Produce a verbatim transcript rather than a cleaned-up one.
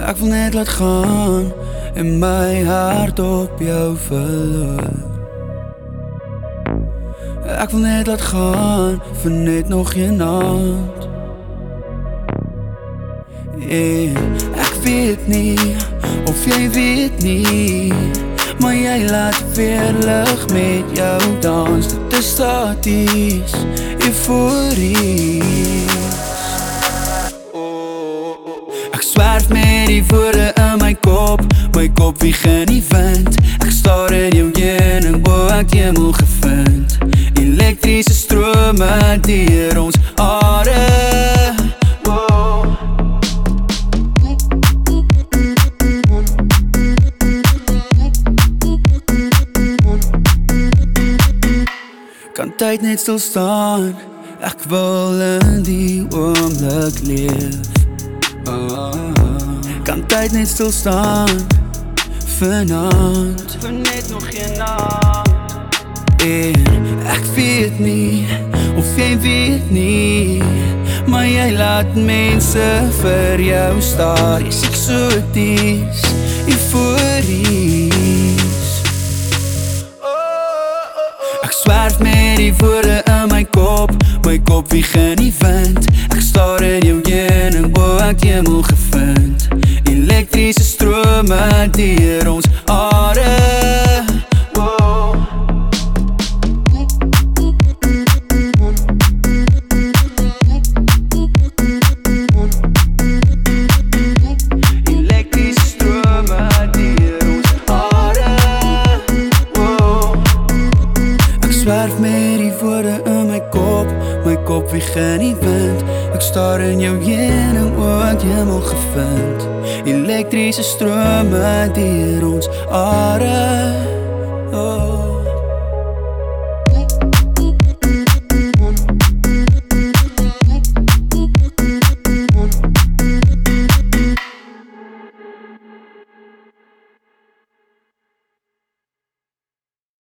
Ek wil net laat gaan en my hart op jou verloor. Ek wil net laat gaan vir net nog een aand. En ek weet nie of jy weet nie, maar jy laat weer lig met jou dans. Dit is staties, euforisch. Ek swerf met die woorde in my kop, my kop wie geen die wind. Ek staar in jou heuning, bo ek die hemel gevind. Elektrische strome deur ons are. Kan tyd net stil staan, ek wil in die oomblik leef. Kan tyd net stil staan, vanavond, vir net nog een nacht. En ek weet nie, of jy weet nie, maar jy laat mense vir jou staar. Jy's eksoties, euforisch. Ek swerf met die woorde in my kop, my kop wie geen die wind. Ek staar in jou heuning, bo ek die hemel gevind. Elektrische strome deur ons are. Swerf met die woorde in my kop, my kop wie geen die wind. Ek staar in jou heuning, o ek hemel gevind. Elektrische strome deur ons are. Oh.